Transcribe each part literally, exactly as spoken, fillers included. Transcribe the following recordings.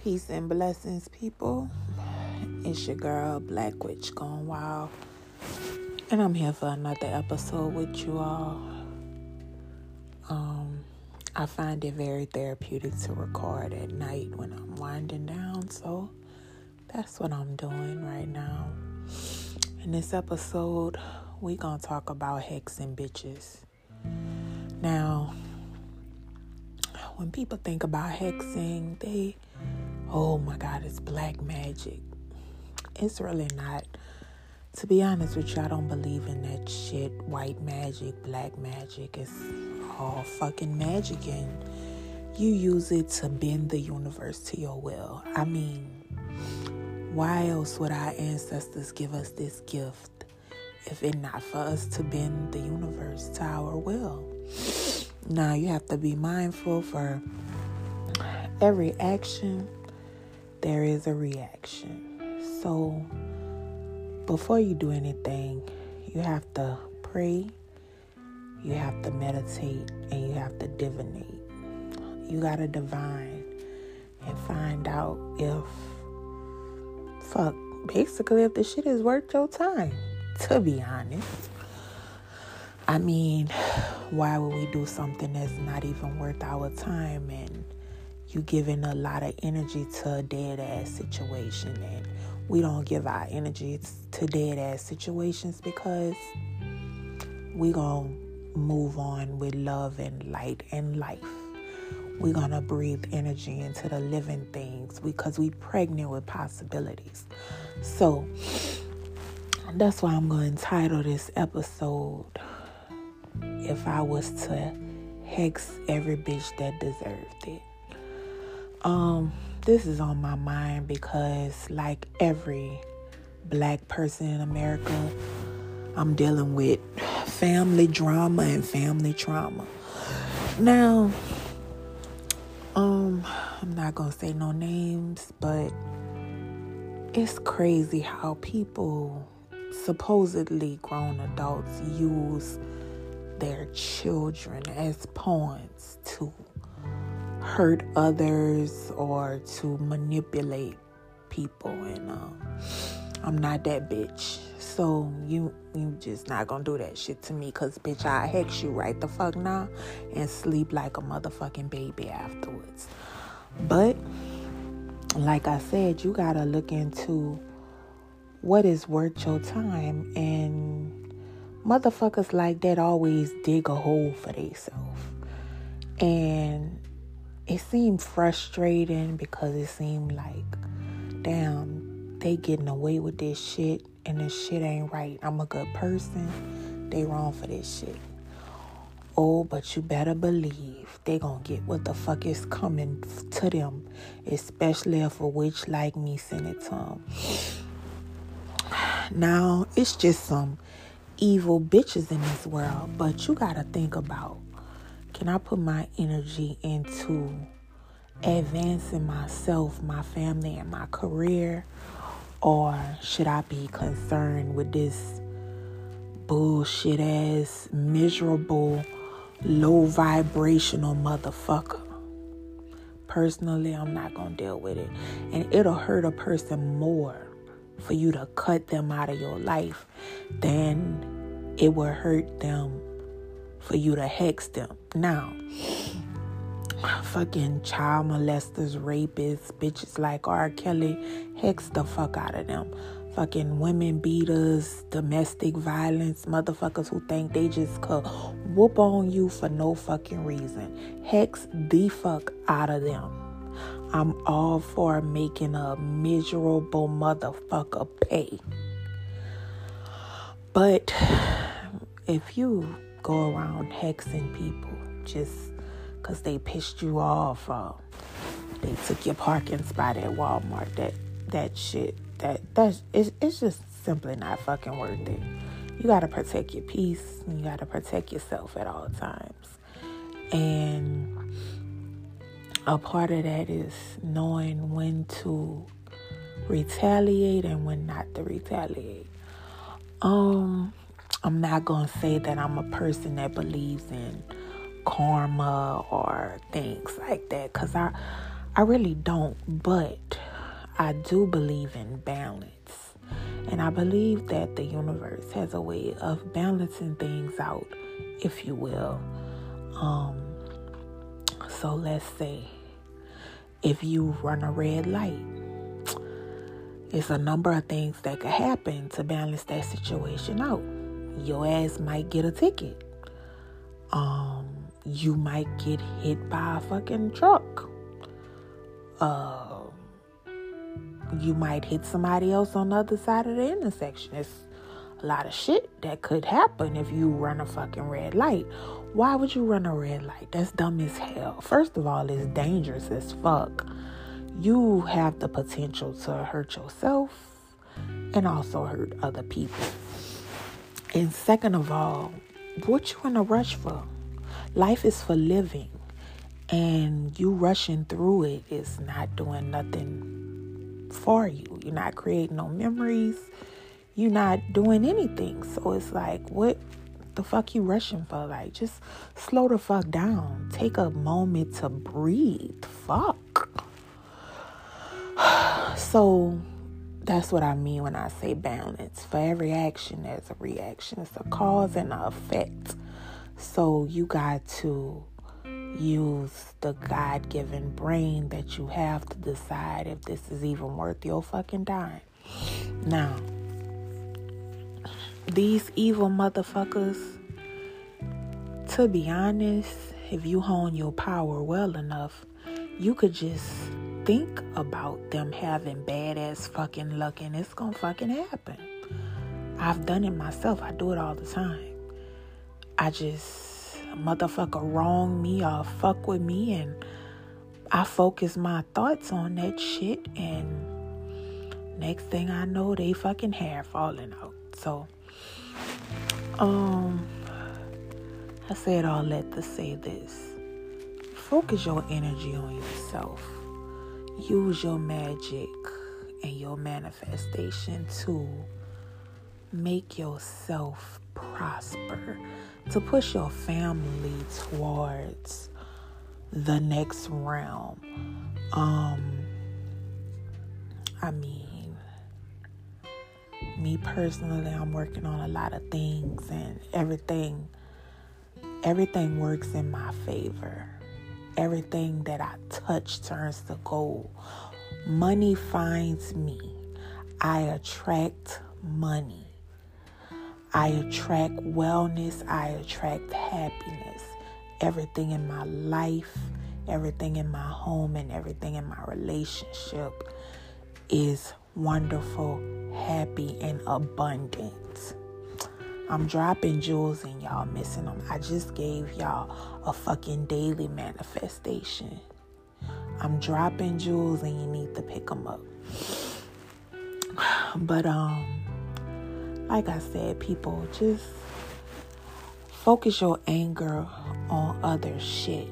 Peace and blessings, people. It's your girl, Black Witch Gone Wild. And I'm here for another episode with you all. Um, I find it very therapeutic to record at night when I'm winding down. So that's what I'm doing right now. In this episode, we gonna talk about hexing bitches. Now, when people think about hexing, they, oh my God, it's black magic. It's really not. To be honest with you, I don't believe in that shit. White magic, black magic. It's all fucking magic, and you use it to bend the universe to your will. I mean, why else would our ancestors give us this gift if it not for us to bend the universe to our will? Now, you have to be mindful for every action, there is a reaction. So, before you do anything, you have to pray, you have to meditate, and you have to divinate. You got to divine and find out if, fuck, basically if the shit is worth your time, to be honest. I mean, why would we do something that's not even worth our time, and you giving a lot of energy to a dead ass situation? And we don't give our energy to dead ass situations because we gonna move on with love and light and life. We gonna breathe energy into the living things because we pregnant with possibilities. So that's why I'm gonna entitle this episode, If I Was to Hex Every Bitch That Deserved It. Um, this is on my mind because, like every black person in America, I'm dealing with family drama and family trauma. Now, um, I'm not gonna say no names, but it's crazy how people, supposedly grown adults, use their children as pawns to hurt others or to manipulate people. And um, I'm not that bitch. So you you just not gonna do that shit to me, because bitch, I hex you right the fuck now and sleep like a motherfucking baby afterwards. But like I said, you gotta look into what is worth your time, and motherfuckers like that always dig a hole for themselves. And it seemed frustrating because it seemed like, damn, they getting away with this shit and this shit ain't right. I'm a good person. They wrong for this shit. Oh, but you better believe they gonna get what the fuck is coming to them, especially if a witch like me send it to them. Now, it's just some evil bitches in this world, but you gotta think about, can I put my energy into advancing myself, my family, and my career? Or should I be concerned with this bullshit ass, miserable, low vibrational motherfucker? Personally, I'm not gonna deal with it. And it'll hurt a person more for you to cut them out of your life than it will hurt them for you to hex them. Now, fucking child molesters, rapists, bitches like R. Kelly, hex the fuck out of them. Fucking women beaters, domestic violence, motherfuckers who think they just could whoop on you for no fucking reason. Hex the fuck out of them. I'm all for making a miserable motherfucker pay. But if you go around hexing people just because they pissed you off, or they took your parking spot at Walmart, that that shit, that that's it's, it's just simply not fucking worth it. You gotta protect your peace, and you gotta protect yourself at all times. And a part of that is knowing when to retaliate and when not to retaliate. Um, I'm not gonna say that I'm a person that believes in karma or things like that, because I I really don't, but I do believe in balance. And I believe that the universe has a way of balancing things out, if you will. Um, so let's say if you run a red light, it's a number of things that could happen to balance that situation out. Your ass might get a ticket. Um, you might get hit by a fucking truck. Uh, you might hit somebody else on the other side of the intersection. It's a lot of shit that could happen if you run a fucking red light. Why would you run a red light? That's dumb as hell. First of all, it's dangerous as fuck. You have the potential to hurt yourself and also hurt other people. And second of all, what you in a rush for? Life is for living. And you rushing through it is not doing nothing for you. You're not creating no memories. You're not doing anything. So it's like, what the fuck you rushing for? Like, just slow the fuck down. Take a moment to breathe. Fuck. So that's what I mean when I say balance. For every action, there's a reaction. It's a cause and an effect. So you got to use the God-given brain that you have to decide if this is even worth your fucking time. Now, these evil motherfuckers, to be honest, if you hone your power well enough, you could just think about them having badass fucking luck and it's gonna fucking happen. I've done it myself. I do it all the time. I just, a motherfucker wrong me or fuck with me and I focus my thoughts on that shit and next thing I know, they fucking hair falling out. So, um, I said all that to say this. Focus your energy on yourself. Use your magic and your manifestation to make yourself prosper, to push your family towards the next realm. Um, I mean, me personally, I'm working on a lot of things and everything, everything works in my favor. Everything that I touch turns to gold. Money finds me. I attract money. I attract wellness. I attract happiness. Everything in my life, everything in my home, and everything in my relationship is wonderful, happy, and abundant. I'm dropping jewels and y'all missing them. I just gave y'all a fucking daily manifestation. I'm dropping jewels and you need to pick them up. But, um, like I said, people, just focus your anger on other shit.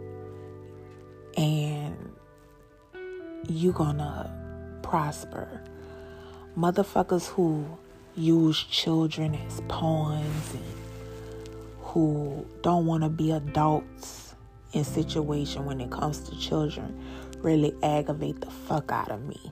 And you gonna prosper. Motherfuckers who use children as pawns and who don't want to be adults in situation when it comes to children really aggravate the fuck out of me.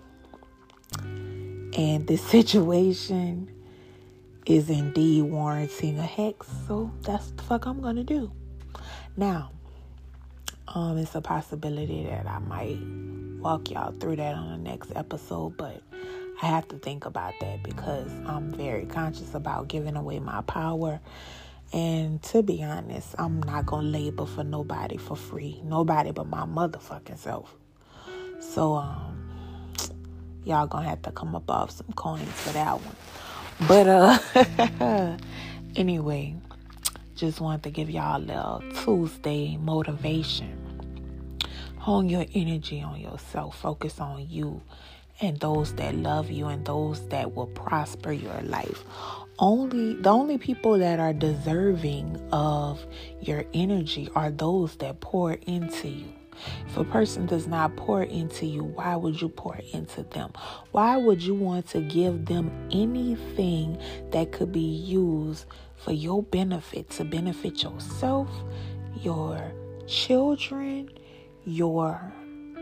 And this situation is indeed warranting a hex, so that's the fuck I'm gonna do. Now, um, it's a possibility that I might walk y'all through that on the next episode, but I have to think about that because I'm very conscious about giving away my power. And to be honest, I'm not going to labor for nobody for free. Nobody but my motherfucking self. So, um, y'all going to have to come up off some coins for that one. But, uh, anyway, just wanted to give y'all a little Tuesday motivation. Hone your energy on yourself. Focus on you and those that love you and those that will prosper your life. Only the only people that are deserving of your energy are those that pour into you. If a person does not pour into you, why would you pour into them? Why would you want to give them anything that could be used for your benefit, to benefit yourself, your children, your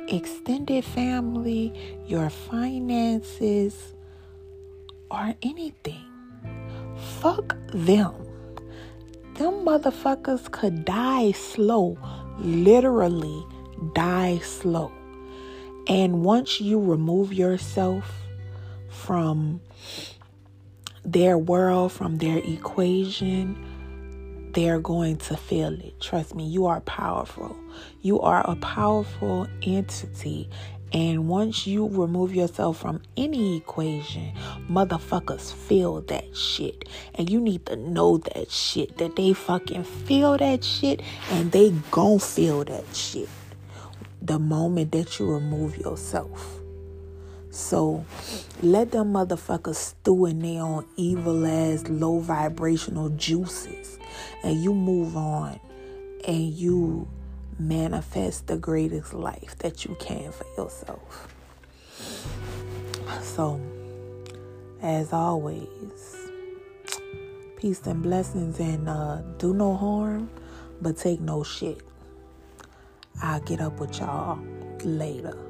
extended family, your finances, or anything. Fuck them. Them motherfuckers could die slow. Literally die slow. And once you remove yourself from their world, from their equation, they're going to feel it. Trust me, you are powerful. You are a powerful entity. And once you remove yourself from any equation, motherfuckers feel that shit. And you need to know that shit. That they fucking feel that shit. And they gon' feel that shit the moment that you remove yourself. So let them motherfuckers stew in their own evil ass low vibrational juices. And you move on. And you manifest the greatest life that you can for yourself. So, as always, peace and blessings, and uh, do no harm, but take no shit. I'll get up with y'all later.